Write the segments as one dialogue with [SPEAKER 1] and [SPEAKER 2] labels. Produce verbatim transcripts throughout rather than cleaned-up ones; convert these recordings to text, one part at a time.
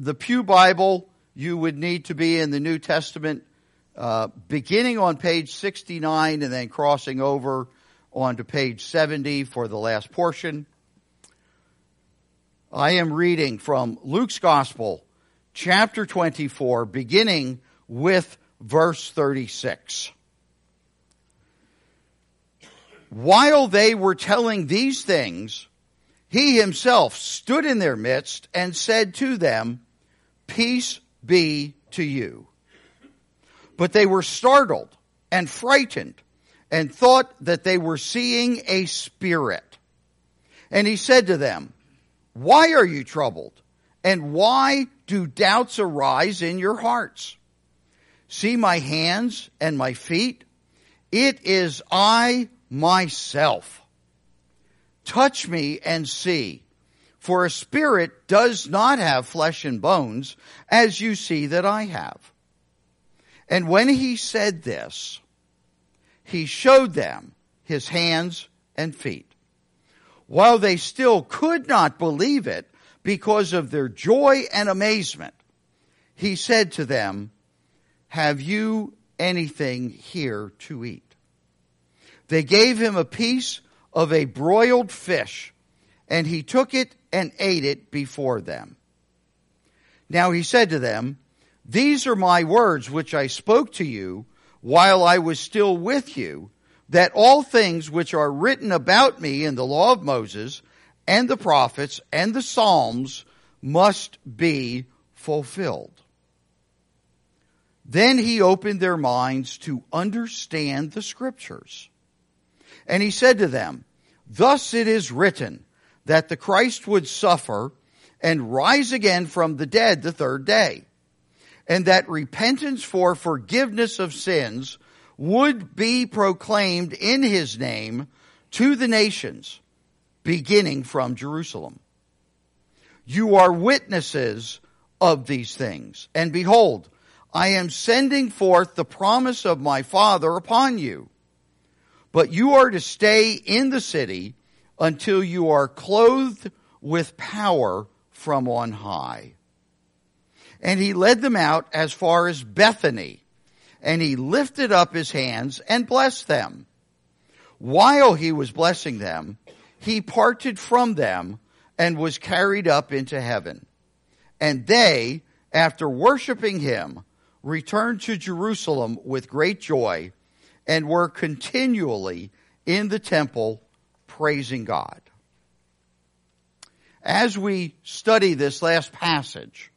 [SPEAKER 1] the Pew Bible, you would need to be in the New Testament, uh, beginning on page sixty-nine and then crossing over onto page seventy for the last portion. I am reading from Luke's Gospel, chapter twenty-four, beginning with verse thirty-six. While they were telling these things, he himself stood in their midst and said to them, "Peace be to you." But they were startled and frightened and thought that they were seeing a spirit. And he said to them, "Why are you troubled? And why do doubts arise in your hearts? See my hands and my feet? It is I myself. Touch me and see, for a spirit does not have flesh and bones, as you see that I have." And when he said this, he showed them his hands and feet. While they still could not believe it because of their joy and amazement, he said to them, "Have you anything here to eat?" They gave him a piece of a broiled fish, and he took it and ate it before them. Now he said to them, "These are my words which I spoke to you while I was still with you, that all things which are written about me in the law of Moses and the prophets and the Psalms must be fulfilled." Then he opened their minds to understand the scriptures. And he said to them, "Thus it is written, that the Christ would suffer and rise again from the dead the third day, and that repentance for forgiveness of sins would be proclaimed in his name to the nations, beginning from Jerusalem. You are witnesses of these things. And behold, I am sending forth the promise of my Father upon you. But you are to stay in the city until you are clothed with power from on high." And he led them out as far as Bethany, and he lifted up his hands and blessed them. While he was blessing them, he parted from them and was carried up into heaven. And they, after worshiping him, returned to Jerusalem with great joy, and were continually in the temple praising God. As we study this last passage,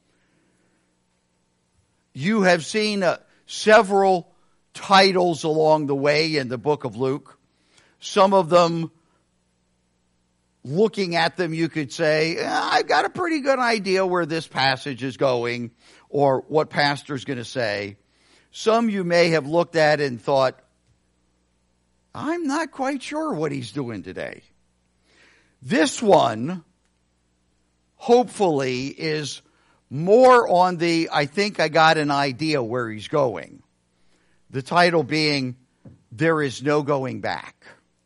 [SPEAKER 1] you have seen uh, several titles along the way in the book of Luke. Some of them, looking at them, you could say, I've got a pretty good idea where this passage is going or what pastor's going to say. Some you may have looked at and thought, I'm not quite sure what he's doing today. This one, hopefully, is more on the, I think I got an idea where he's going. The title being, There is No Going Back.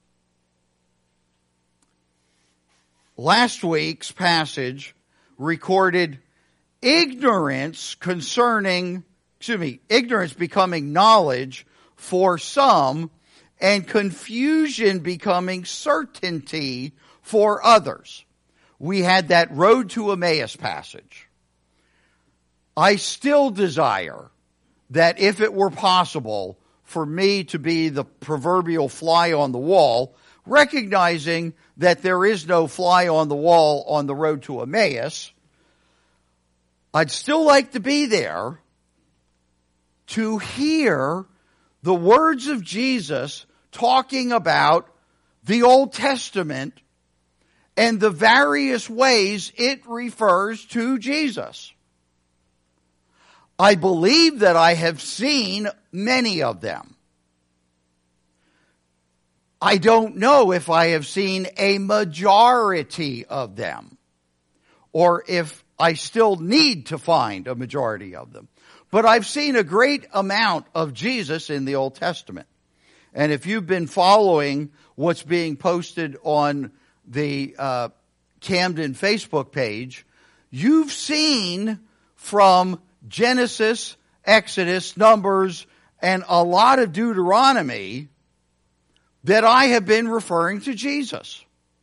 [SPEAKER 1] Last week's passage recorded ignorance concerning Excuse me, ignorance becoming knowledge for some, and confusion becoming certainty for others. We had that Road to Emmaus passage. I still desire that if it were possible for me to be the proverbial fly on the wall, recognizing that there is no fly on the wall on the road to Emmaus, I'd still like to be there to hear the words of Jesus talking about the Old Testament and the various ways it refers to Jesus. I believe that I have seen many of them. I don't know if I have seen a majority of them, or if I still need to find a majority of them. But I've seen a great amount of Jesus in the Old Testament. And if you've been following what's being posted on the uh, Camden Facebook page, you've seen from Genesis, Exodus, Numbers, and a lot of Deuteronomy that I have been referring to Jesus.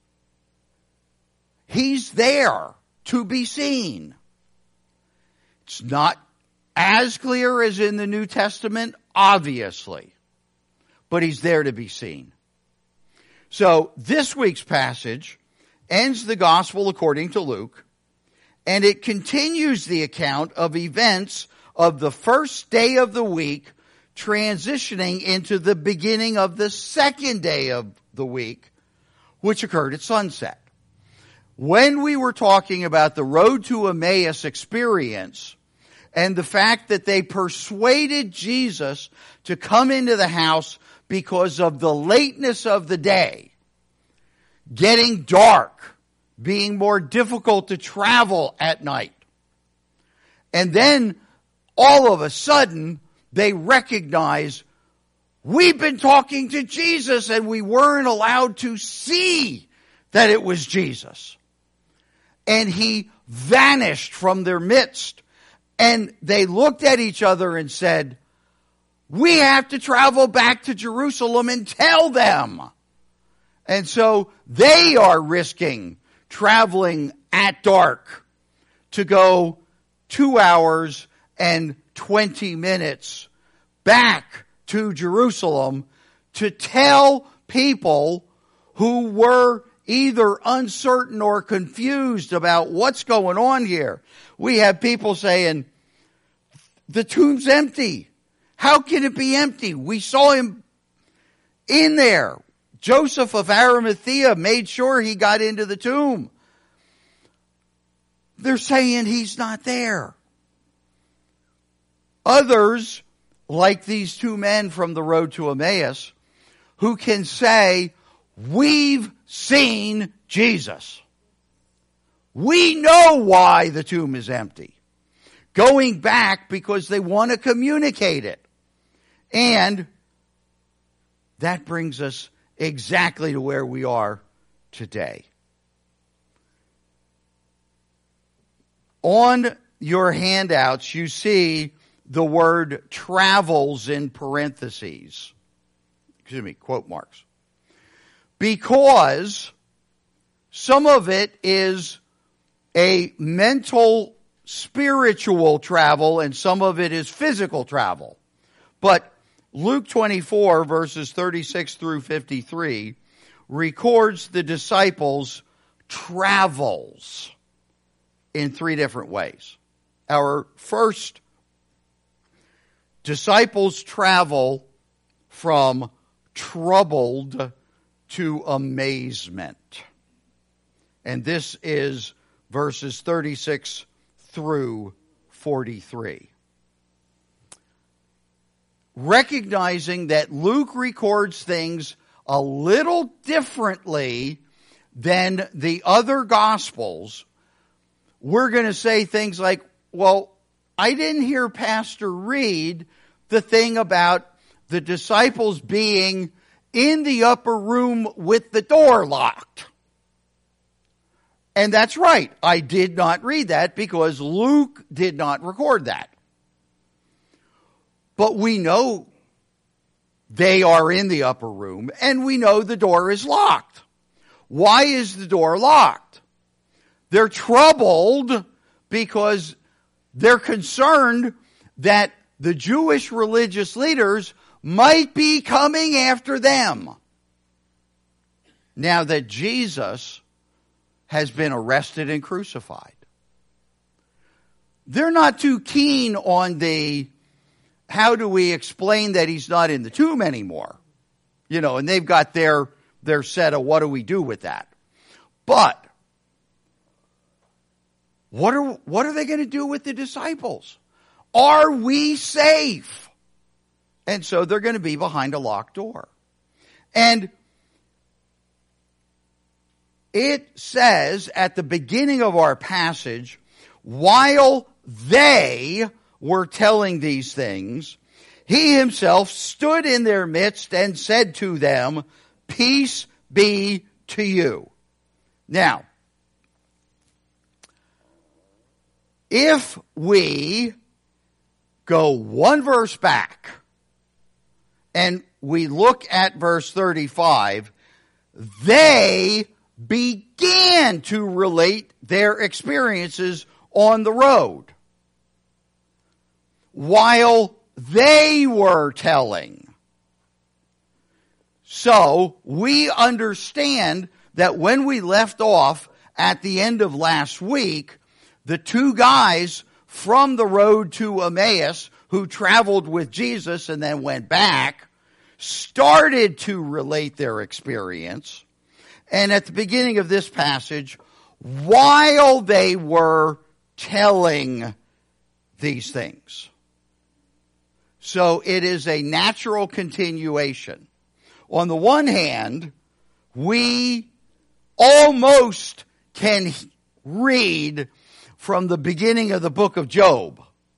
[SPEAKER 1] He's there to be seen. It's not as clear as in the New Testament, obviously, but he's there to be seen. So this week's passage ends the gospel according to Luke, and it continues the account of events of the first day of the week, transitioning into the beginning of the second day of the week, which occurred at sunset. When we were talking about the road to Emmaus experience and the fact that they persuaded Jesus to come into the house because of the lateness of the day, getting dark, being more difficult to travel at night. And then all of a sudden they recognize, we've been talking to Jesus and we weren't allowed to see that it was Jesus. And he vanished from their midst. And they looked at each other and said, we have to travel back to Jerusalem and tell them. And so they are risking traveling at dark to go two hours and twenty minutes back to Jerusalem to tell people who were either uncertain or confused about what's going on here. We have people saying, the tomb's empty. How can it be empty? We saw him in there. Joseph of Arimathea made sure he got into the tomb. They're saying he's not there. Others, like these two men from the road to Emmaus, who can say, we've seen Jesus. We know why the tomb is empty. Going back because they want to communicate it. And that brings us exactly to where we are today. On your handouts, you see the word travels in parentheses. Excuse me, quote marks. Because some of it is a mental, spiritual travel, and some of it is physical travel. But Luke twenty-four, verses thirty-six through fifty-three, records the disciples' travels in three different ways. Our first, disciples travel from troubled to amazement. And this is verses thirty-six through forty-three. Recognizing that Luke records things a little differently than the other Gospels, we're going to say things like, well, I didn't hear Pastor read the thing about the disciples being in the upper room with the door locked. And that's right. I did not read that because Luke did not record that. But we know they are in the upper room and we know the door is locked. Why is the door locked? They're troubled because they're concerned that the Jewish religious leaders might be coming after them. Now that Jesus has been arrested and crucified. They're not too keen on the, how do we explain that he's not in the tomb anymore? You know, and they've got their, their set of what do we do with that? But, what are, what are they going to do with the disciples? Are we safe? And so they're going to be behind a locked door. And it says at the beginning of our passage, while they were telling these things, he himself stood in their midst and said to them, peace be to you. Now, if we go one verse back and we look at verse thirty-five, they began to relate their experiences on the road while they were telling. So we understand that when we left off at the end of last week, the two guys from the road to Emmaus who traveled with Jesus and then went back started to relate their experience. And at the beginning of this passage, while they were telling these things. So it is a natural continuation. On the one hand, we almost can read from the beginning of the book of Job.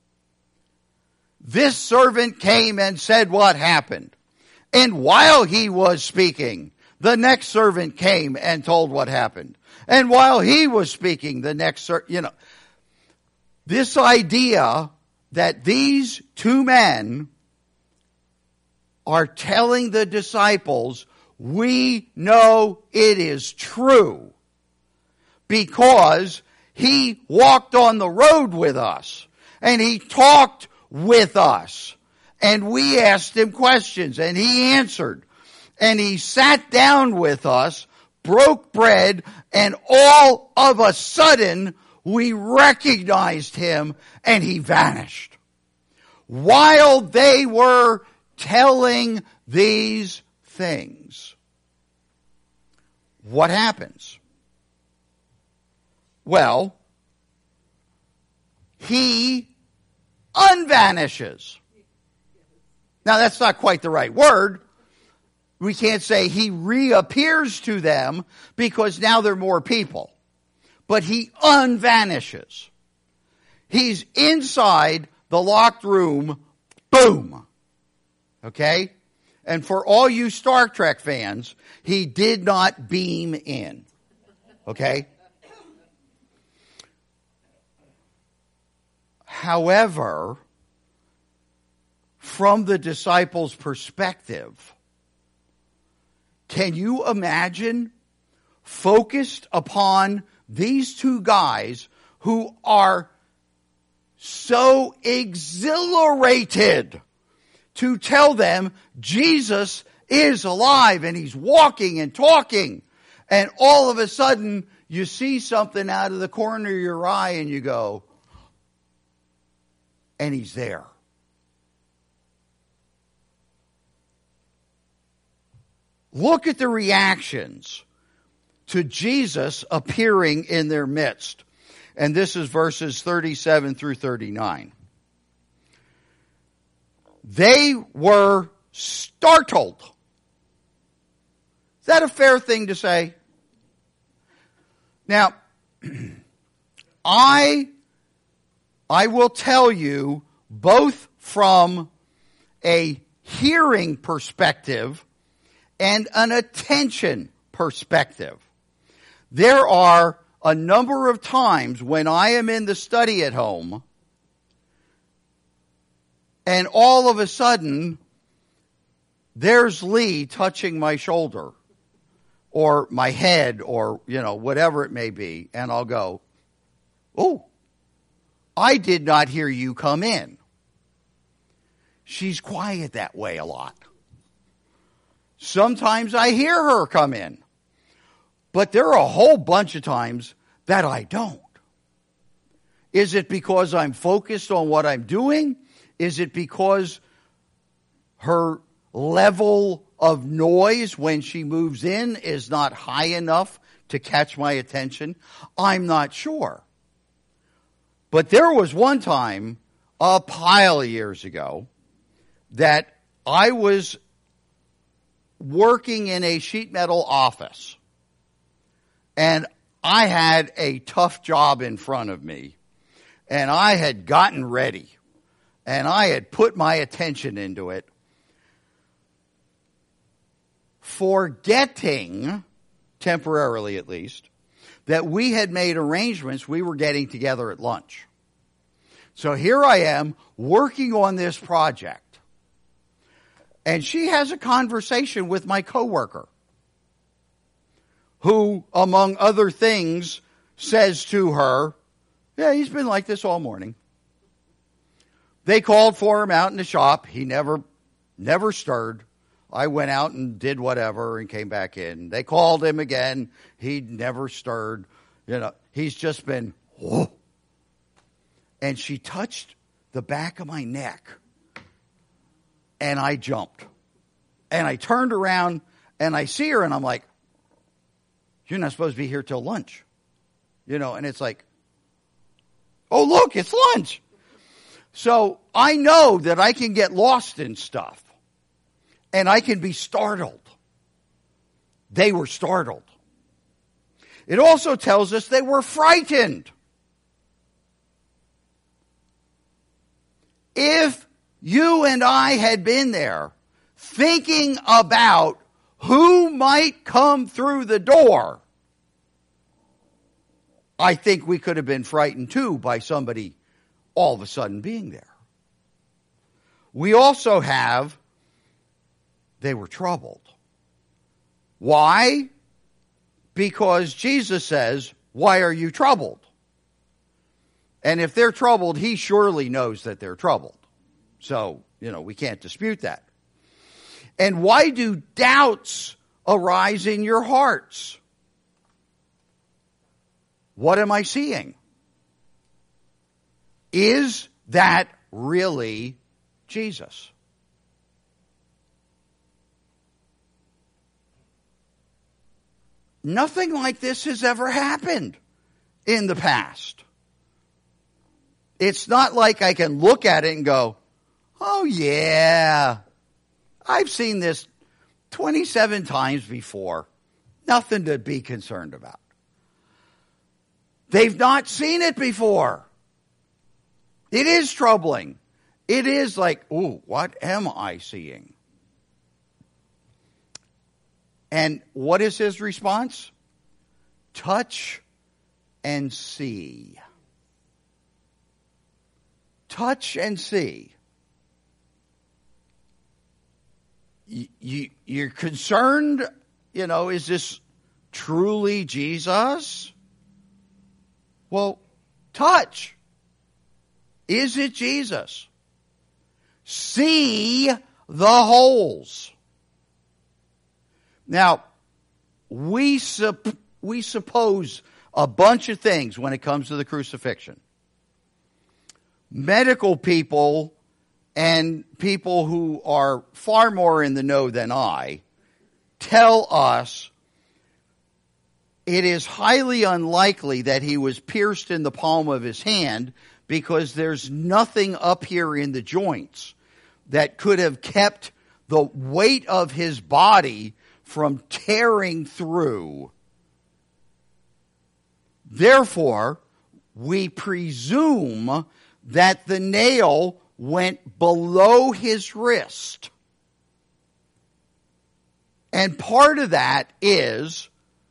[SPEAKER 1] This servant came and said what happened. And while he was speaking, the next servant came and told what happened. And while he was speaking, the next servant, you know, this idea that these two men are telling the disciples, we know it is true because he walked on the road with us and he talked with us and we asked him questions and he answered and he sat down with us, broke bread, and all of a sudden we recognized him and he vanished. While they were telling these things, what happens? Well, he unvanishes. Now that's not quite the right word. We can't say he reappears to them because now there are more people. But he unvanishes. He's inside the locked room. Boom. Okay? And for all you Star Trek fans, he did not beam in. Okay? However, from the disciples' perspective, can you imagine focused upon these two guys who are so exhilarated to tell them Jesus is alive and he's walking and talking, and all of a sudden you see something out of the corner of your eye and you go, and he's there. Look at the reactions to Jesus appearing in their midst. And this is verses thirty-seven through thirty-nine. They were startled. Is that a fair thing to say? Now, I, I will tell you both from a hearing perspective and an attention perspective. There are a number of times when I am in the study at home and all of a sudden there's Lee touching my shoulder or my head or, you know, whatever it may be. And I'll go, oh, I did not hear you come in. She's quiet that way a lot. Sometimes I hear her come in. But there are a whole bunch of times that I don't. Is it because I'm focused on what I'm doing? Is it because her level of noise when she moves in is not high enough to catch my attention? I'm not sure. But there was one time, a pile of years ago, that I was working in a sheet metal office. And I had a tough job in front of me. And I had gotten ready. And I had put my attention into it. Forgetting, temporarily at least, that we had made arrangements we were getting together at lunch. So here I am working on this project. And she has a conversation with my coworker, who, among other things, says to her, yeah, he's been like this all morning. They called for him out in the shop. He never, never stirred. I went out and did whatever and came back in. They called him again. He never stirred. You know, he's just been, whoa. And she touched the back of my neck. And I jumped. And I turned around and I see her and I'm like, you're not supposed to be here till lunch. You know, and it's like, oh, look, it's lunch. So I know that I can get lost in stuff. And I can be startled. They were startled. It also tells us they were frightened. If you and I had been there thinking about who might come through the door, I think we could have been frightened too by somebody all of a sudden being there. We also have, they were troubled. Why? Because Jesus says, why are you troubled? And if they're troubled, he surely knows that they're troubled. So, you know, we can't dispute that. And why do doubts arise in your hearts? What am I seeing? Is that really Jesus? Nothing like this has ever happened in the past. It's not like I can look at it and go, oh yeah, I've seen this twenty-seven times before. Nothing to be concerned about. They've not seen it before. It is troubling. It is like, ooh, what am I seeing? And what is his response? Touch and see. Touch and see. You, you, you're concerned, you know, is this truly Jesus? Well, touch. Is it Jesus? See the holes. Now, we sup- we suppose a bunch of things when it comes to the crucifixion. Medical people and people who are far more in the know than I tell us it is highly unlikely that he was pierced in the palm of his hand because there's nothing up here in the joints that could have kept the weight of his body from tearing through. Therefore, we presume that the nail went below his wrist. And part of that is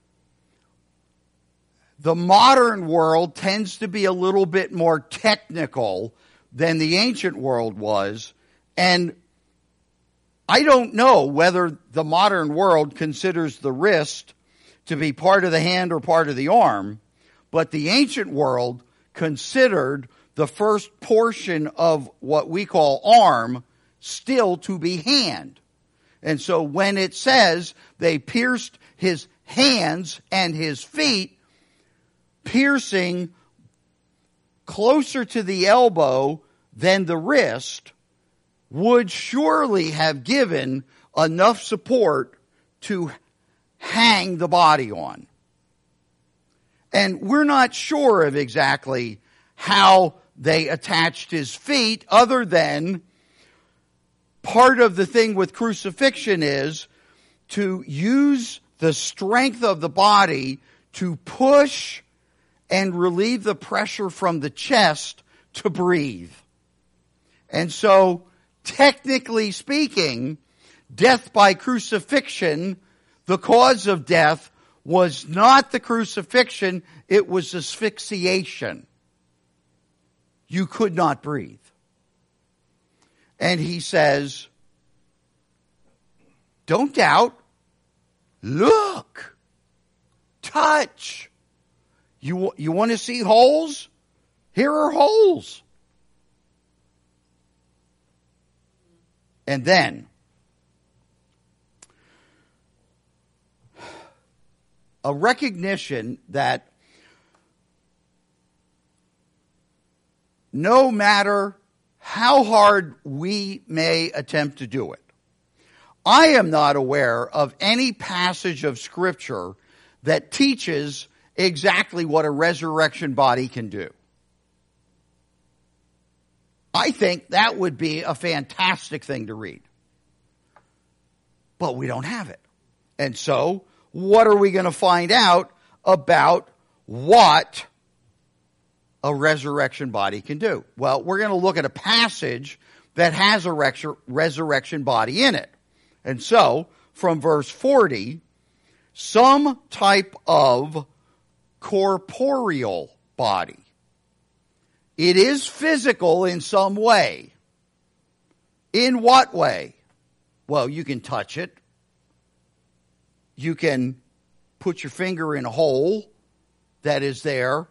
[SPEAKER 1] the modern world tends to be a little bit more technical than the ancient world was. And I don't know whether the modern world considers the wrist to be part of the hand or part of the arm, but the ancient world considered the first portion of what we call arm still to be hand. And so when it says they pierced his hands and his feet, piercing closer to the elbow than the wrist would surely have given enough support to hang the body on. And we're not sure of exactly how they attached his feet, other than part of the thing with crucifixion is to use the strength of the body to push and relieve the pressure from the chest to breathe. And so, technically speaking, death by crucifixion, the cause of death was not the crucifixion, it was asphyxiation. you could not breathe. And he says, don't doubt. Look. Touch. You, you want to see holes? Here are holes. And then, a recognition that no matter how hard we may attempt to do it, I am not aware of any passage of Scripture that teaches exactly what a resurrection body can do. I think that would be a fantastic thing to read. But we don't have it. And so, what are we going to find out about what a resurrection body can do? Well, we're going to look at a passage that has a resurrection body in it. And so, from verse forty, some type of corporeal body. It is physical in some way. In what way? Well, you can touch it. You can put your finger in a hole that is there,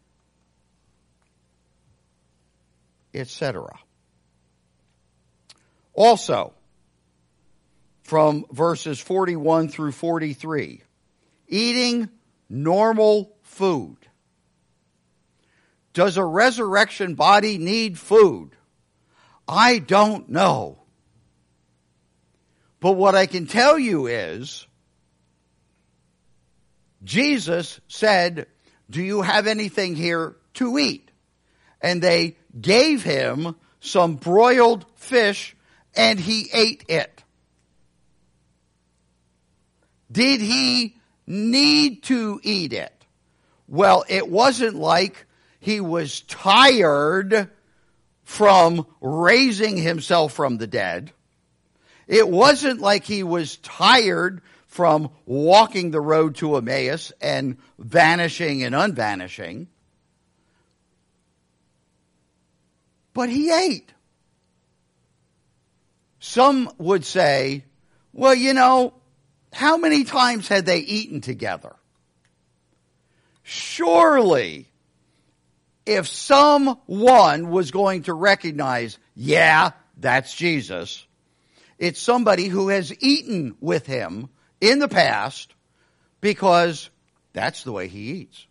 [SPEAKER 1] et cetera. Also, from verses forty-one through forty-three, eating normal food. Does a resurrection body need food? I don't know. But what I can tell you is, Jesus said, do you have anything here to eat? And they gave him some broiled fish, and he ate it. Did he need to eat it? Well, it wasn't like he was tired from raising himself from the dead. It wasn't like he was tired from walking the road to Emmaus and vanishing and unvanishing. But he ate. Some would say, well, you know, how many times had they eaten together? Surely, if someone was going to recognize, yeah, that's Jesus, it's somebody who has eaten with him in the past, because that's the way he eats.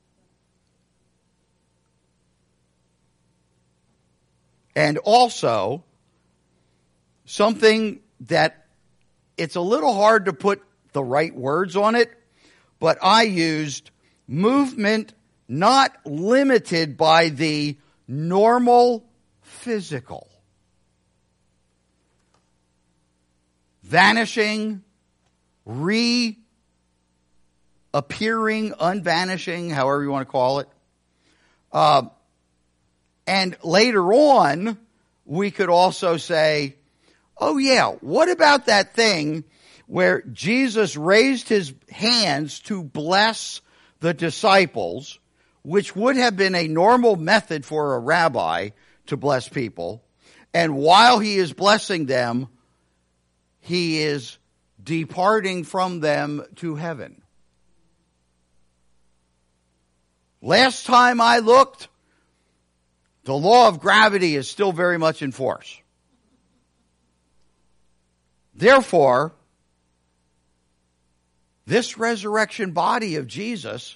[SPEAKER 1] And also, something that it's a little hard to put the right words on it, but I used movement not limited by the normal physical. Vanishing, reappearing, unvanishing, however you want to call it. Uh, and later on, we could also say, oh yeah, what about that thing where Jesus raised his hands to bless the disciples, which would have been a normal method for a rabbi to bless people, and while he is blessing them, he is departing from them to heaven. Last time I looked, the law of gravity is still very much in force. Therefore, this resurrection body of Jesus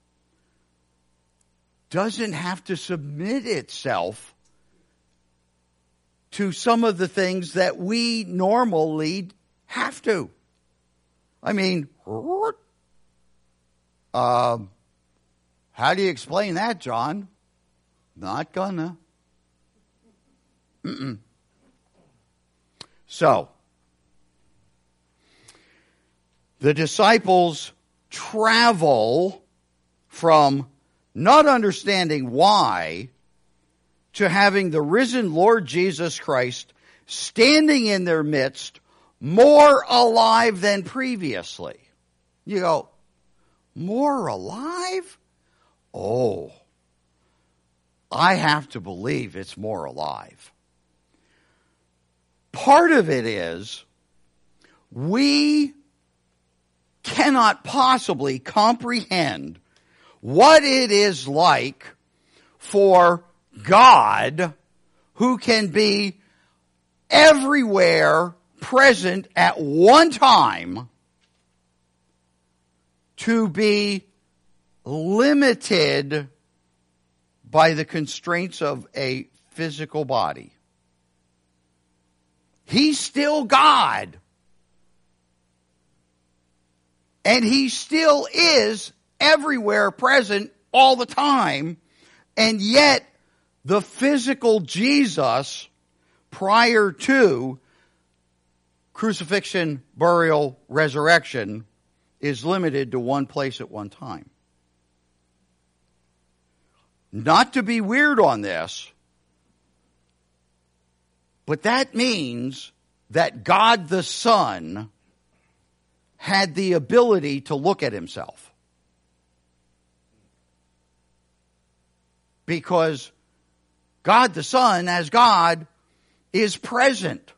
[SPEAKER 1] doesn't have to submit itself to some of the things that we normally have to. I mean, uh, how do you explain that, John? Not gonna. Mm-mm. So, the disciples travel from not understanding why to having the risen Lord Jesus Christ standing in their midst, more alive than previously. You go, more alive? Oh. I have to believe it's more alive. Part of it is we cannot possibly comprehend what it is like for God, who can be everywhere present at one time, to be limited by the constraints of a physical body. He's still God. And he still is everywhere present all the time. And yet, the physical Jesus, prior to crucifixion, burial, resurrection, is limited to one place at one time. Not to be weird on this, but that means that God the Son had the ability to look at himself. Because God the Son, as God, is present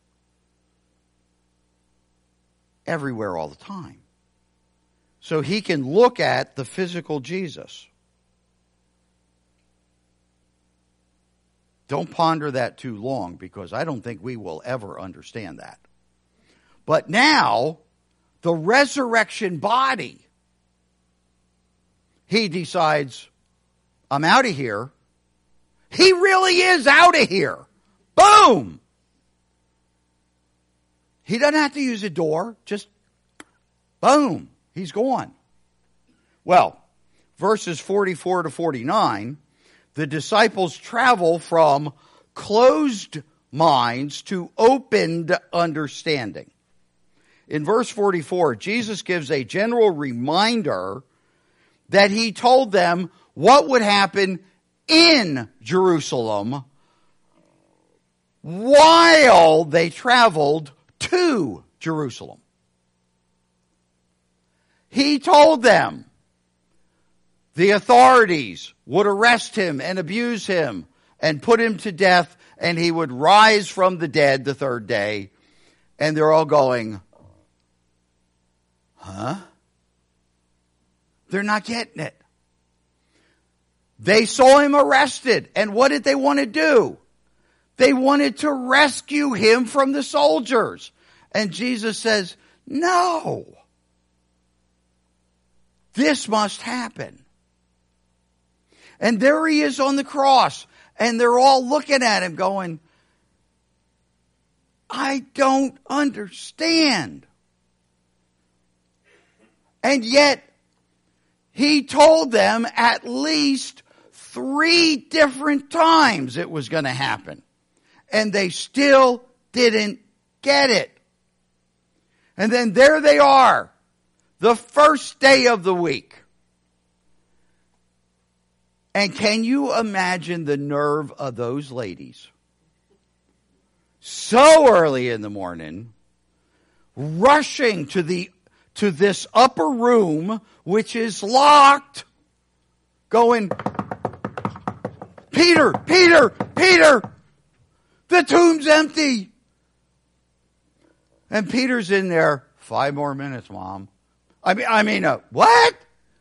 [SPEAKER 1] everywhere all the time. So he can look at the physical Jesus. Don't ponder that too long, because I don't think we will ever understand that. But now, the resurrection body, he decides, I'm out of here. He really is out of here. Boom! He doesn't have to use a door. Just boom. He's gone. Well, verses forty-four to forty-nine, the disciples travel from closed minds to opened understanding. In verse forty-four, Jesus gives a general reminder that he told them what would happen in Jerusalem while they traveled to Jerusalem. He told them the authorities would arrest him and abuse him and put him to death, and he would rise from the dead the third day. And they're all going, huh? They're not getting it. They saw him arrested, and what did they want to do? They wanted to rescue him from the soldiers. And Jesus says, no. This must happen. And there he is on the cross, and they're all looking at him going, I don't understand. And yet, he told them at least three different times it was going to happen. And they still didn't get it. And then there they are, the first day of the week. And can you imagine the nerve of those ladies? So early in the morning, rushing to the to this upper room, which is locked, going, Peter, Peter, Peter, the tomb's empty. And Peter's in there, five more minutes, Mom. I mean, I mean, uh, what?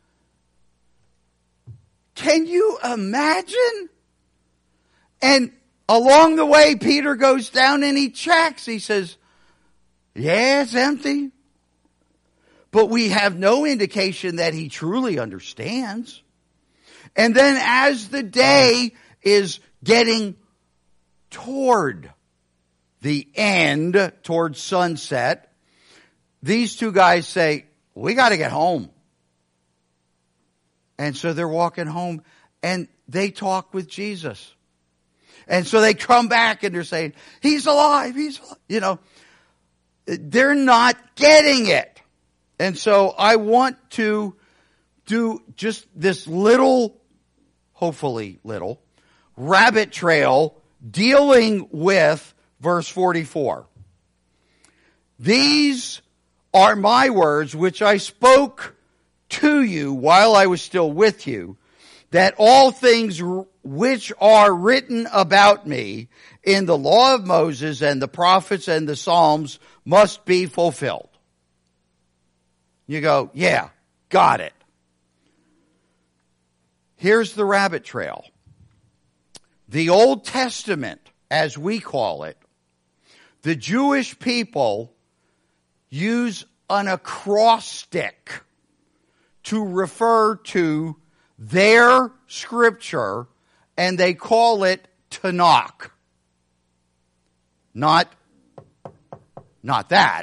[SPEAKER 1] Can you imagine? And along the way, Peter goes down and he checks. He says, yeah, it's empty. But we have no indication that he truly understands. And then as the day is getting toward the end, towards sunset, these two guys say, we got to get home. And so they're walking home and they talk with Jesus. And so they come back and they're saying, he's alive, he's alive. You know, they're not getting it. And so I want to do just this little, hopefully little, rabbit trail dealing with verse forty-four. These are my words which I spoke to you while I was still with you, that all things which are written about me in the law of Moses and the prophets and the Psalms must be fulfilled. You go, yeah, got it. Here's the rabbit trail. The Old Testament, as we call it, the Jewish people use an acrostic to refer to their scripture, and they call it Tanakh. Not, not that.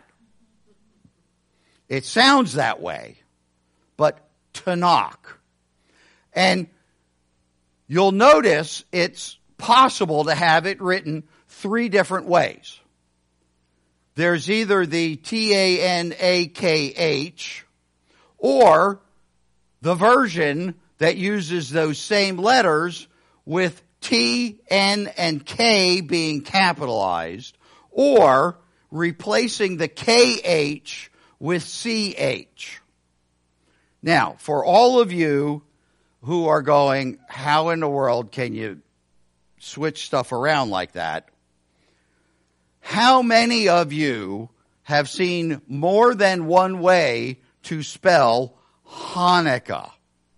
[SPEAKER 1] It sounds that way, but Tanakh. And you'll notice it's possible to have it written three different ways. There's either the T A N A K H or the version that uses those same letters with T, N, and K being capitalized, or replacing the K H with C H. Now, for all of you who are going, how in the world can you switch stuff around like that? How many of you have seen more than one way to spell Hanukkah?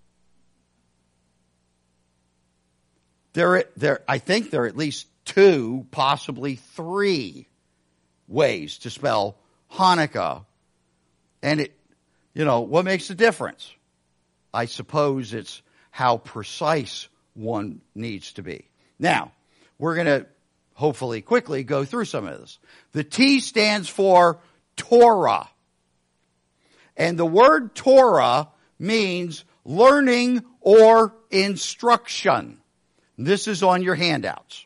[SPEAKER 1] There, there, I think there are at least two, possibly three ways to spell Hanukkah. And it, you know, what makes the difference? I suppose it's how precise one needs to be. Now, we're going to hopefully quickly go through some of this. The T stands for Torah. And the word Torah means learning or instruction. This is on your handouts.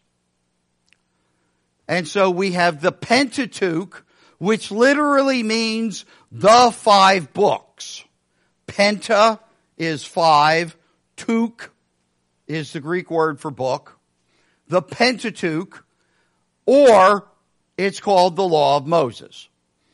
[SPEAKER 1] And so we have the Pentateuch, which literally means the five books. Penta is five. Tuch is the Greek word for book. The Pentateuch, or it's called the Law of Moses.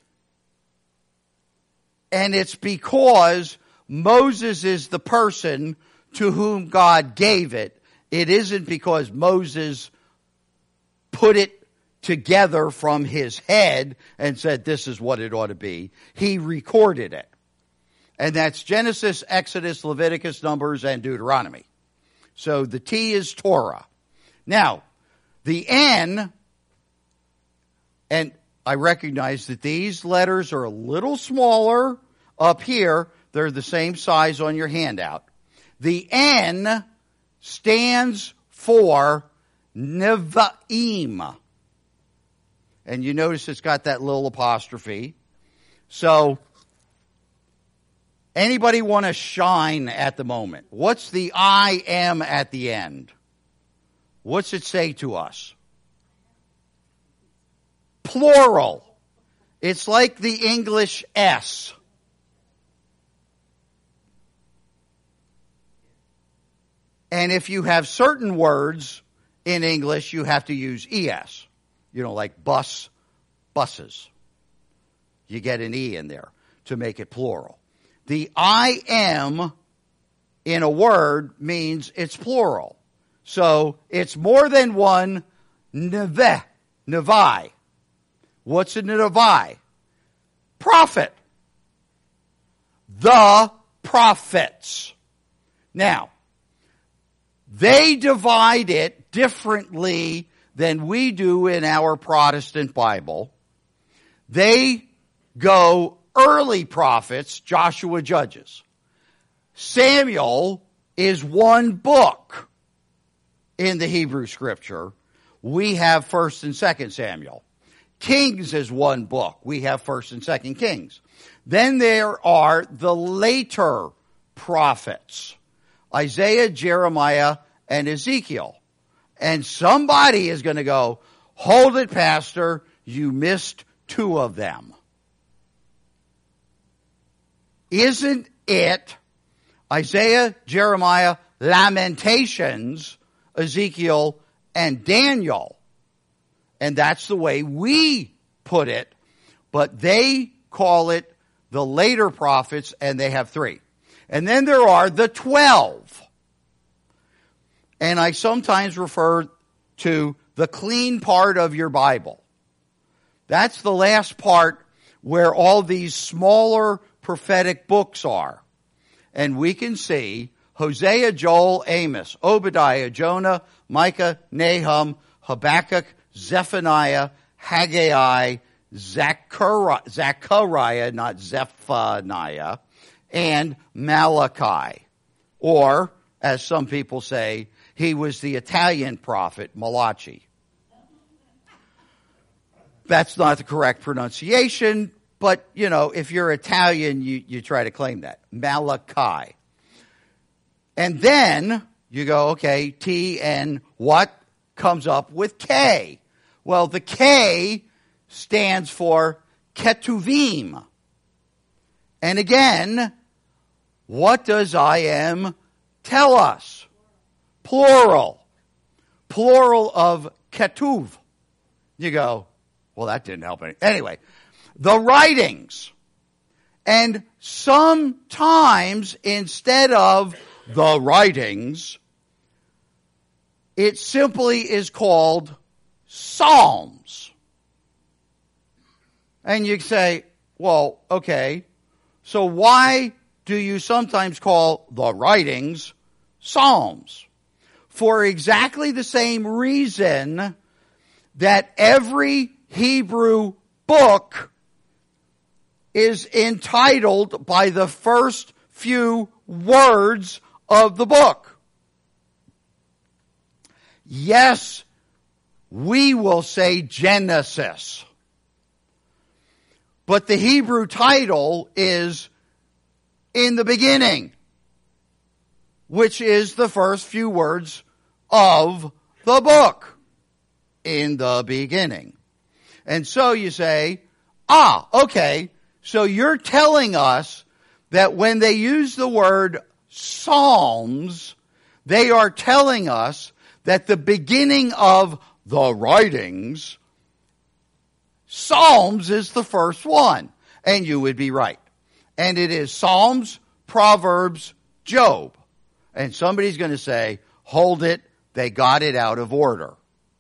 [SPEAKER 1] And it's because Moses is the person to whom God gave it. It isn't because Moses put it together from his head and said this is what it ought to be. He recorded it. And that's Genesis, Exodus, Leviticus, Numbers, and Deuteronomy. So the T is Torah. Now, the N, and I recognize that these letters are a little smaller up here. They're the same size on your handout. The N stands for Nevi'im. And you notice it's got that little apostrophe. So, anybody want to shine at the moment? What's the I am at the end? What's it say to us? Plural. It's like the English S. And if you have certain words in English, you have to use E S. You know, like bus, buses. You get an E in there to make it plural. The I am in a word means it's plural. So it's more than one neve, nevi. What's a nevi? Prophet. The prophets. Now, they divide it differently than we do in our Protestant Bible. They go early prophets, Joshua, Judges. Samuel is one book in the Hebrew Scripture. We have First and Second Samuel. Kings is one book. We have First and Second Kings. Then there are the later prophets. Isaiah, Jeremiah, and Ezekiel. And somebody is going to go, hold it, Pastor, you missed two of them. Isn't it Isaiah, Jeremiah, Lamentations, Ezekiel, and Daniel? And that's the way we put it, but they call it the later prophets, and they have three. And then there are the twelve. and I sometimes refer to the clean part of your Bible. That's the last part where all these smaller prophetic books are. And we can see Hosea, Joel, Amos, Obadiah, Jonah, Micah, Nahum, Habakkuk, Zephaniah, Haggai, Zechariah, Zechariah, not Zephaniah, and Malachi. Or, as some people say, he was the Italian prophet, Malachi. That's not the correct pronunciation, but, you know, if you're Italian, you, you try to claim that. Malachi. And then you go, okay, T and what comes up with K? Well, the K stands for Ketuvim. And again, what does I am tell us? Plural. Plural of Ketuv. You go, well, that didn't help any. Anyway, the writings. And sometimes instead of the writings, it simply is called Psalms. And you say, well, okay, so why do you sometimes call the writings Psalms? For exactly the same reason that every Hebrew book is entitled by the first few words of the book. Yes, we will say Genesis. But the Hebrew title is in the beginning, which is the first few words of the book. In the beginning. And so you say, ah, okay, so you're telling us that when they use the word Psalms, they are telling us that the beginning of the writings, Psalms is the first one. And you would be right. And it is Psalms, Proverbs, Job. And somebody's going to say, hold it, they got it out of order.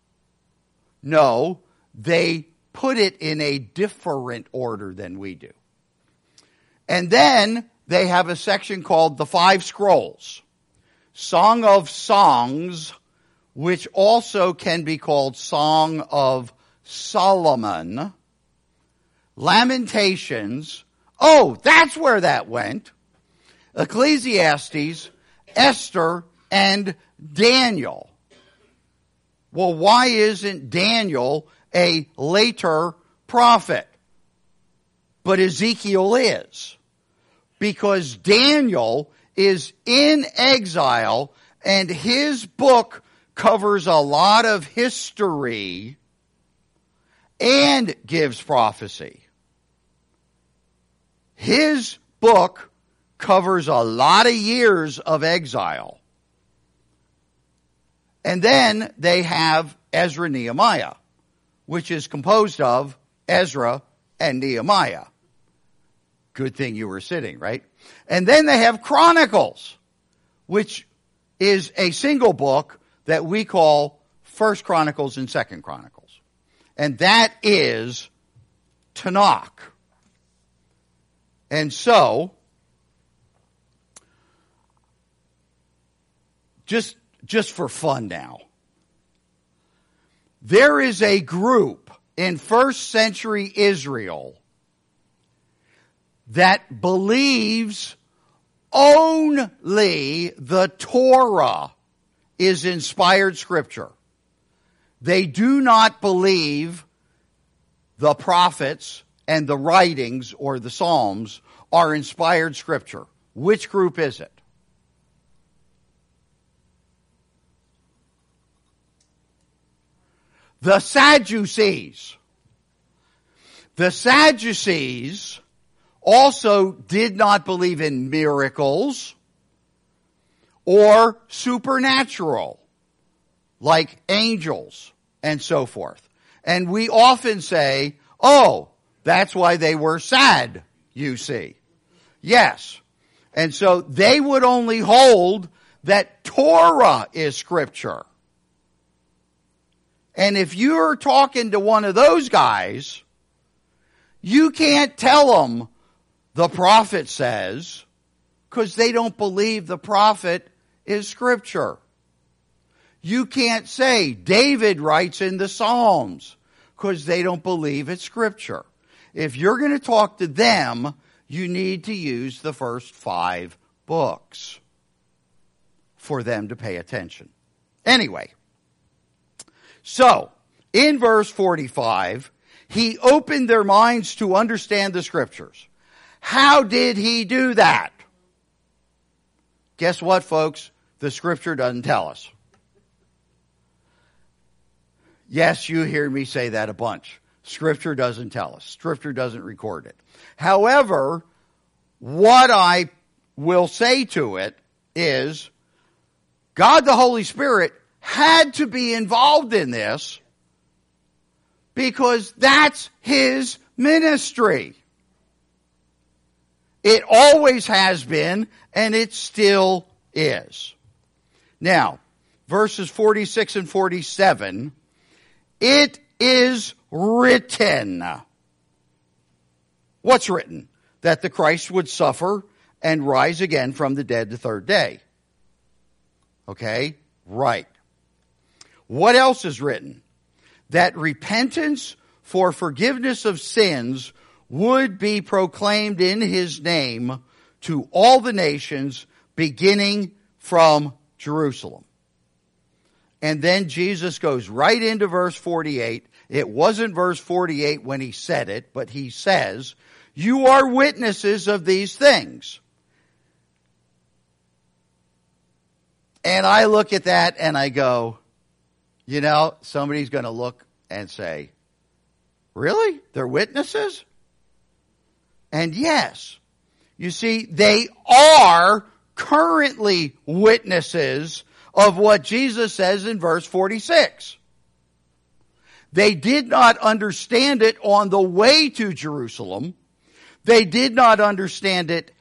[SPEAKER 1] No, they put it in a different order than we do. And then they have a section called the Five Scrolls. Song of Songs, which also can be called Song of Solomon. Lamentations. Oh, that's where that went. Ecclesiastes, Esther, and Daniel. Well, why isn't Daniel a later prophet? But Ezekiel is. Because Daniel is in exile and his book covers a lot of history and gives prophecy. His book covers a lot of years of exile. And then they have Ezra Nehemiah, which is composed of Ezra and Nehemiah. Good thing you were sitting, right? And then they have Chronicles, which is a single book that we call First Chronicles and Second Chronicles. And that is Tanakh. And so, just Just for fun now. There is a group in first century Israel that believes only the Torah is inspired scripture. They do not believe the prophets and the writings or the Psalms are inspired scripture. Which group is it? The Sadducees. The Sadducees also did not believe in miracles or supernatural, like angels and so forth. And we often say, oh, that's why they were sad, you see. Yes. And so they would only hold that Torah is Scripture. And if you're talking to one of those guys, you can't tell them the prophet says, because they don't believe the prophet is Scripture. You can't say David writes in the Psalms, because they don't believe it's Scripture. If you're going to talk to them, you need to use the first five books for them to pay attention. Anyway, so in verse forty-five, he opened their minds to understand the Scriptures. How did he do that? Guess what, folks? The Scripture doesn't tell us. Yes, you hear me say that a bunch. Scripture doesn't tell us. Scripture doesn't record it. However, what I will say to it is, God the Holy Spirit had to be involved in this because that's His ministry. It always has been, and it still is. Now, verses forty-six and forty-seven, it is written. What's written? That the Christ would suffer and rise again from the dead the third day. Okay? Right. What else is written? That repentance for forgiveness of sins would be proclaimed in His name to all the nations, beginning from Jerusalem. And then Jesus goes right into verse forty-eight. It wasn't verse forty-eight when He said it, but He says, you are witnesses of these things. And I look at that and I go, you know, somebody's going to look and say, really? They're witnesses? And yes, you see, they are currently witnesses of what Jesus says in verse forty-six. They did not understand it on the way to Jerusalem. They did not understand it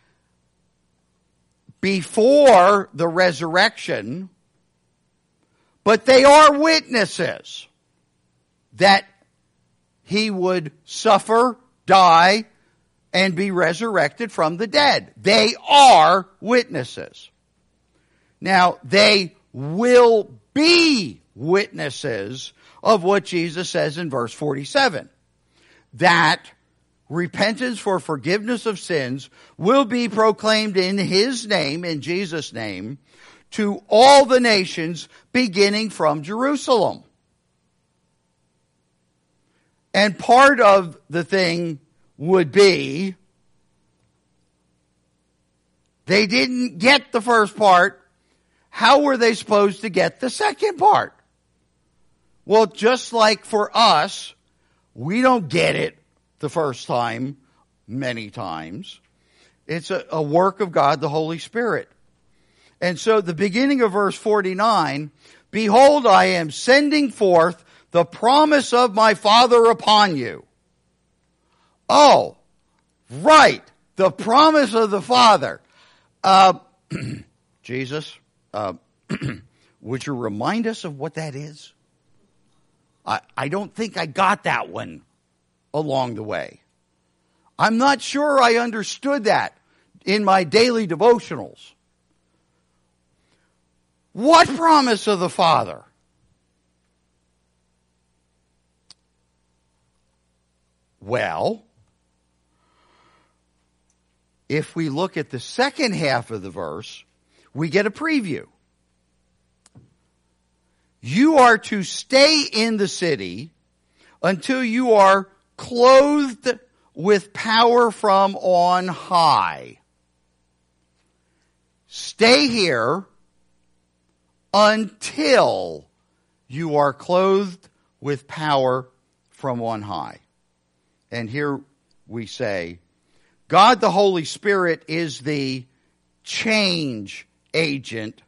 [SPEAKER 1] before the resurrection, but they are witnesses that He would suffer, die, and be resurrected from the dead. They are witnesses. Now, they will be witnesses of what Jesus says in verse forty-seven. That repentance for forgiveness of sins will be proclaimed in His name, in Jesus' name, to all the nations beginning from Jerusalem. And part of the thing would be, they didn't get the first part. How were they supposed to get the second part? Well, just like for us, we don't get it the first time many times. It's a, a work of God, the Holy Spirit. And so the beginning of verse forty-nine, behold, I am sending forth the promise of my Father upon you. Oh, right. The promise of the Father. Uh, Jesus, uh, would you remind us of what that is? I, I don't think I got that one along the way. I'm not sure I understood that in my daily devotionals. What promise of the Father? Well, if we look at the second half of the verse, we get a preview. You are to stay in the city until you are clothed with power from on high. Stay here until you are clothed with power from on high. And here we say, God the Holy Spirit is the change agent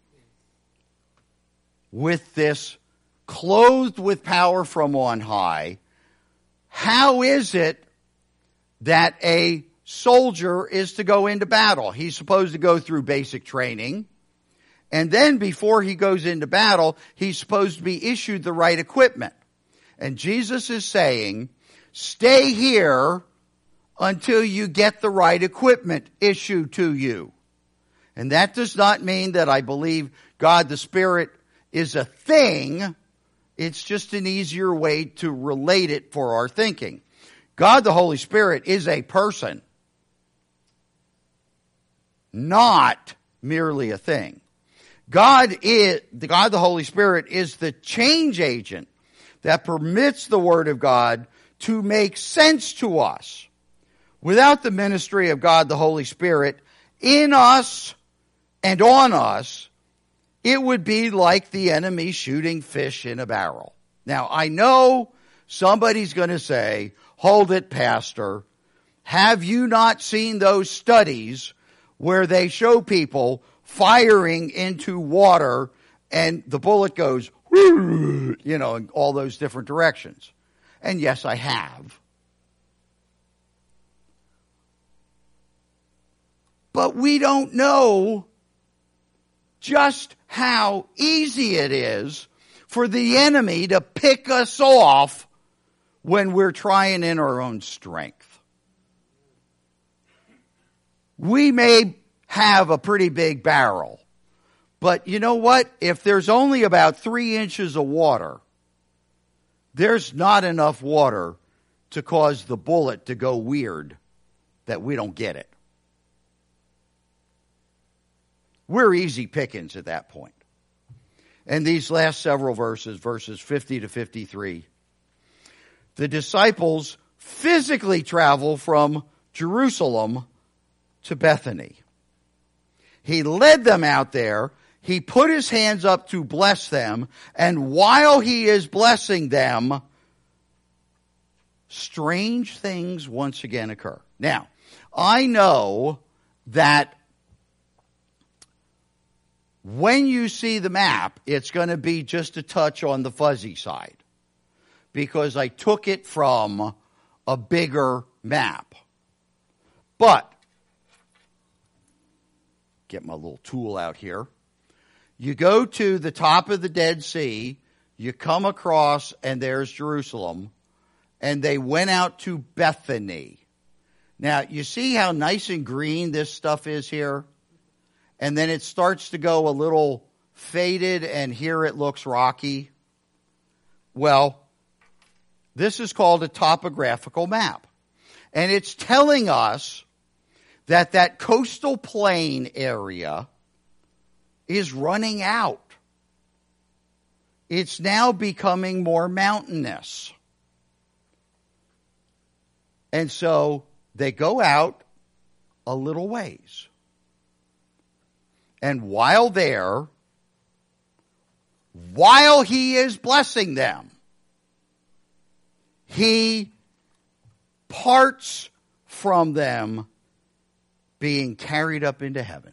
[SPEAKER 1] with this clothed with power from on high. How is it that a soldier is to go into battle? He's supposed to go through basic training, And then before he goes into battle, he's supposed to be issued the right equipment. And Jesus is saying, stay here until you get the right equipment issued to you. And that does not mean that I believe God the Spirit is a thing. It's just an easier way to relate it for our thinking. God the Holy Spirit is a person, not merely a thing. God is, God the Holy Spirit is the change agent that permits the Word of God to make sense to us. Without the ministry of God the Holy Spirit in us and on us, it would be like the enemy shooting fish in a barrel. Now, I know somebody's going to say, hold it, Pastor. Have you not seen those studies where they show people firing into water and the bullet goes, you know, in all those different directions? And yes, I have. But we don't know just how easy it is for the enemy to pick us off when we're trying in our own strength. We may have a pretty big barrel, but you know what? If there's only about three inches of water, there's not enough water to cause the bullet to go weird that we don't get it. We're easy pickings at that point. And these last several verses, verses fifty to fifty-three, the disciples physically travel from Jerusalem to Bethany. He led them out there. He put his hands up to bless them. And while he is blessing them, strange things once again occur. Now, I know that when you see the map, it's going to be just a touch on the fuzzy side, because I took it from a bigger map. But, get my little tool out here. You go to the top of the Dead Sea, you come across, and there's Jerusalem, and they went out to Bethany. Now, you see how nice and green this stuff is here? And then it starts to go a little faded, and here it looks rocky. Well, this is called a topographical map. And it's telling us that that coastal plain area is running out. It's now becoming more mountainous. And so they go out a little ways. And while there, while he is blessing them, he parts from them being carried up into heaven.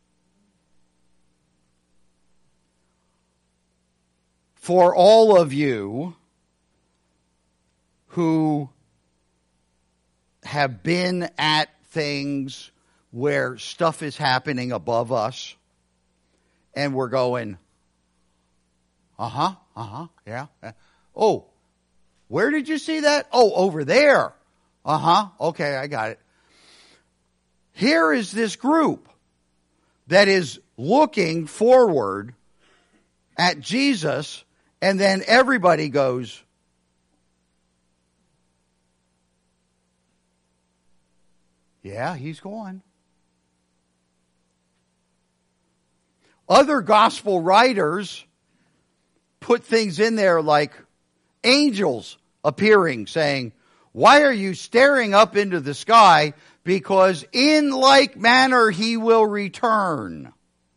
[SPEAKER 1] For all of you who have been at things where stuff is happening above us, and we're going, uh-huh, uh-huh, yeah. Oh, where did you see that? Oh, over there. Uh-huh, okay, I got it. Here is this group that is looking forward at Jesus, and then everybody goes, yeah, he's gone. Other gospel writers put things in there like angels appearing, saying, why are you staring up into the sky? Because in like manner he will return.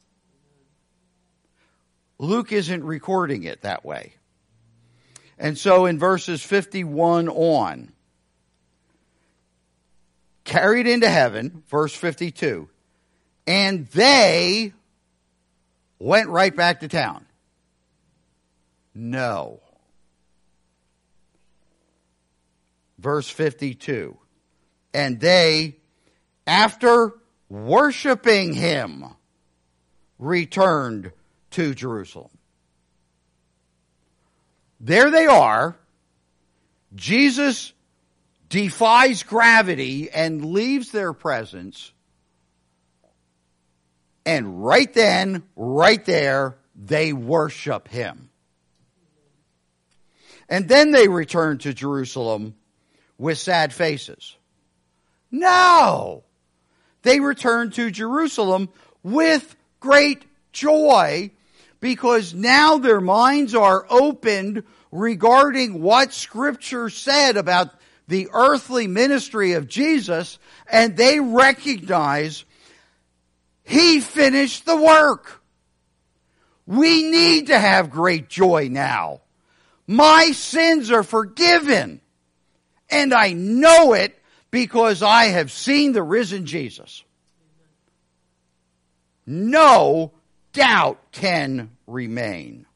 [SPEAKER 1] Luke isn't recording it that way. And so in verses fifty-one on, carried into heaven, verse fifty-two, and they went right back to town. No. Verse fifty-two. And they, after worshiping him, returned to Jerusalem. There they are. Jesus defies gravity and leaves their presence. And right then, right there, they worship him. And then they return to Jerusalem with sad faces. No! They return to Jerusalem with great joy because now their minds are opened regarding what Scripture said about the earthly ministry of Jesus, and they recognize he finished the work. We need to have great joy now. My sins are forgiven, and I know it because I have seen the risen Jesus. No doubt can remain.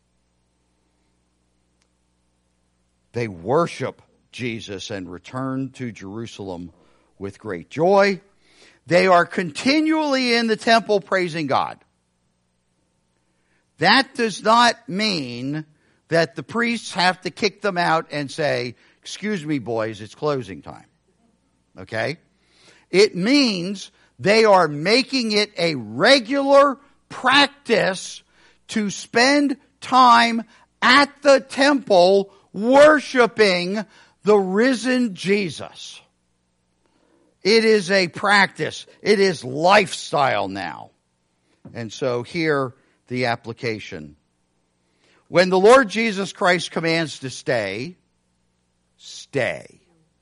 [SPEAKER 1] They worship Jesus and return to Jerusalem with great joy. They are continually in the temple praising God. That does not mean that the priests have to kick them out and say, "Excuse me, boys, it's closing time." Okay? It means they are making it a regular practice to spend time at the temple worshiping the risen Jesus. It is a practice. It is lifestyle now. And so here, the application. When the Lord Jesus Christ commands to stay, stay.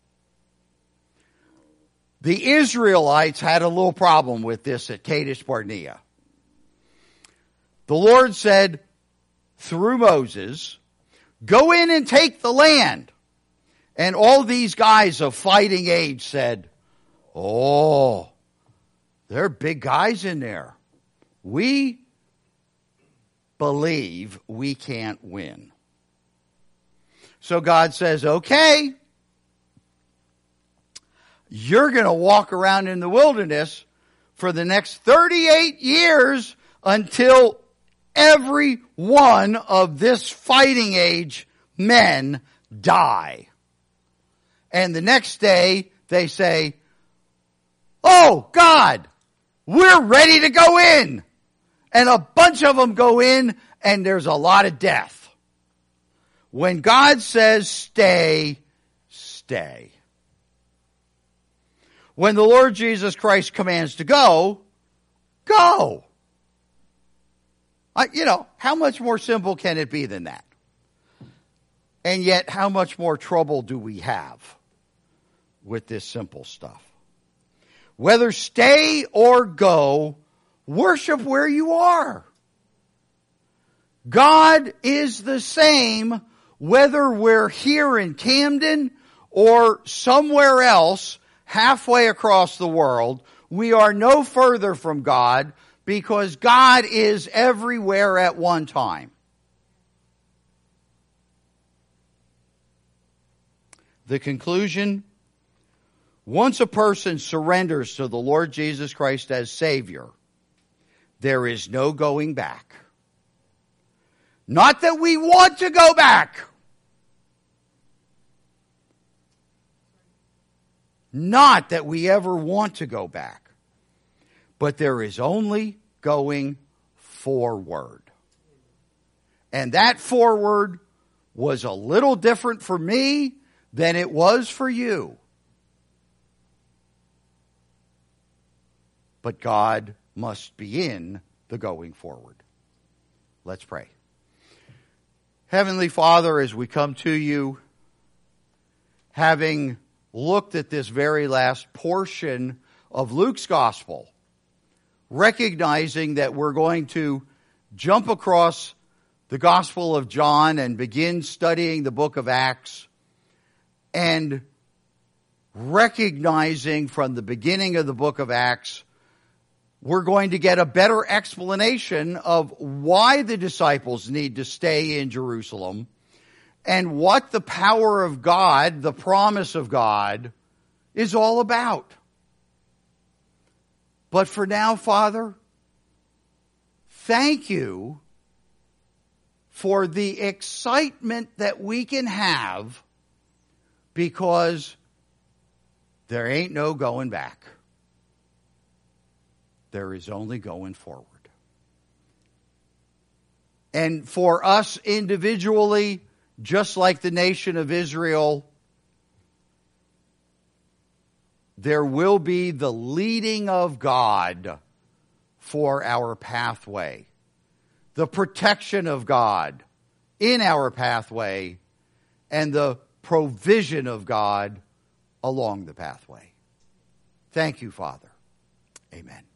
[SPEAKER 1] The Israelites had a little problem with this at Kadesh Barnea. The Lord said through Moses, "Go in and take the land." And all these guys of fighting age said, "Oh, there are big guys in there. We believe we can't win." So God says, "Okay, you're going to walk around in the wilderness for the next thirty-eight years until every one of this fighting age men die." And the next day they say, "Oh God, we're ready to go in." And a bunch of them go in and there's a lot of death. When God says stay, stay. When the Lord Jesus Christ commands to go, go. I, you know, how much more simple can it be than that? And yet, how much more trouble do we have with this simple stuff? Whether stay or go, worship where you are. God is the same whether we're here in Camden or somewhere else halfway across the world. We are no further from God because God is everywhere at one time. The conclusion: once a person surrenders to the Lord Jesus Christ as Savior, there is no going back. Not that we want to go back. Not that we ever want to go back. But there is only going forward. And that forward was a little different for me than it was for you. But God must be in the going forward. Let's pray. Heavenly Father, as we come to you, having looked at this very last portion of Luke's gospel, recognizing that we're going to jump across the Gospel of John and begin studying the book of Acts, and recognizing from the beginning of the book of Acts, we're going to get a better explanation of why the disciples need to stay in Jerusalem and what the power of God, the promise of God, is all about. But for now, Father, thank you for the excitement that we can have, because there ain't no going back. There is only going forward. And for us individually, just like the nation of Israel, there will be the leading of God for our pathway, the protection of God in our pathway, and the provision of God along the pathway. Thank you, Father. Amen.